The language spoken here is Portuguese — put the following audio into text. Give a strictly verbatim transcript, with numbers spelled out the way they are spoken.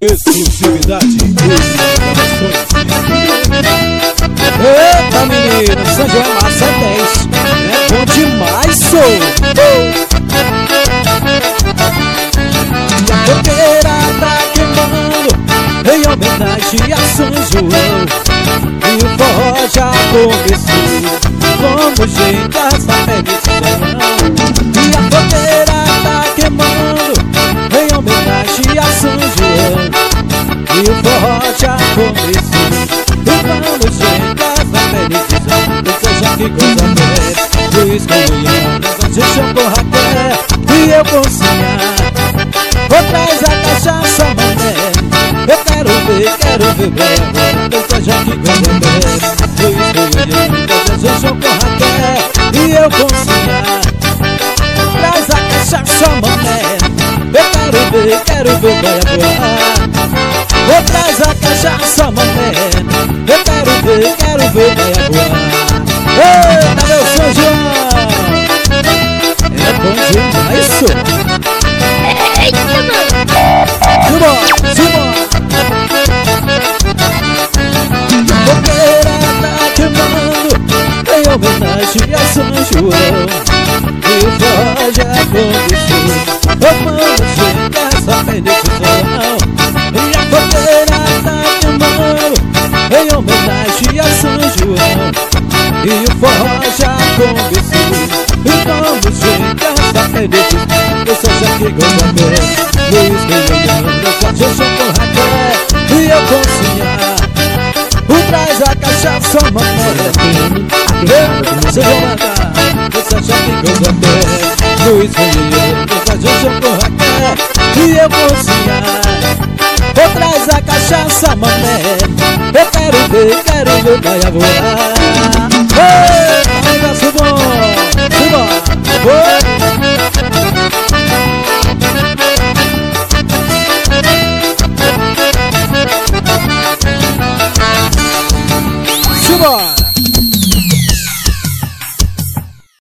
Exclusividade Eita menino, São João é massa dez. É bom demais, sou E a fogueira tá queimando em homenagem a São João. E o forró já começou, como gente essa felicidade. E a fogueira tá queimando em homenagem a São João. E o forró já começou, e vamos gente essa felicidade. Deseja que coisa bela, Luiz Goiânia, Francisco com Raquel e eu com Sinhá. Vou traz a cachaça, mané, eu quero ver, quero ver bem. Deseja que coisa bela, Luiz Goiânia, Francisco com Raquel e eu com Sinhá. Traz a cachaça, mané, eu quero ver, quero ver bem. Vou traz a cachaça, mané, eu quero ver, quero ver bem. Eita, meu São João, é bom demais, senhor. Eita, mano. Simbora, simbora. A fogueira tá queimando em homenagem a São João. E o forró já começou, vamos gente essa felicidade. E a fogueira tá queimando em homenagem a São João. E o forró já começou, e vamos gente essa felicidade. Eu sou Jaque Goiânia, Luiz Goiânia, Francisco com Raquel e eu com Sinhá. O traz a cachaça, mané, eu se vou mandar. Eu sou Jaque Goiânia, Luiz Goiânia, Francisco com Raquel e eu com Sinhá. Eu traz a cachaça, mané, eu quero ver, quero ver, vai voar.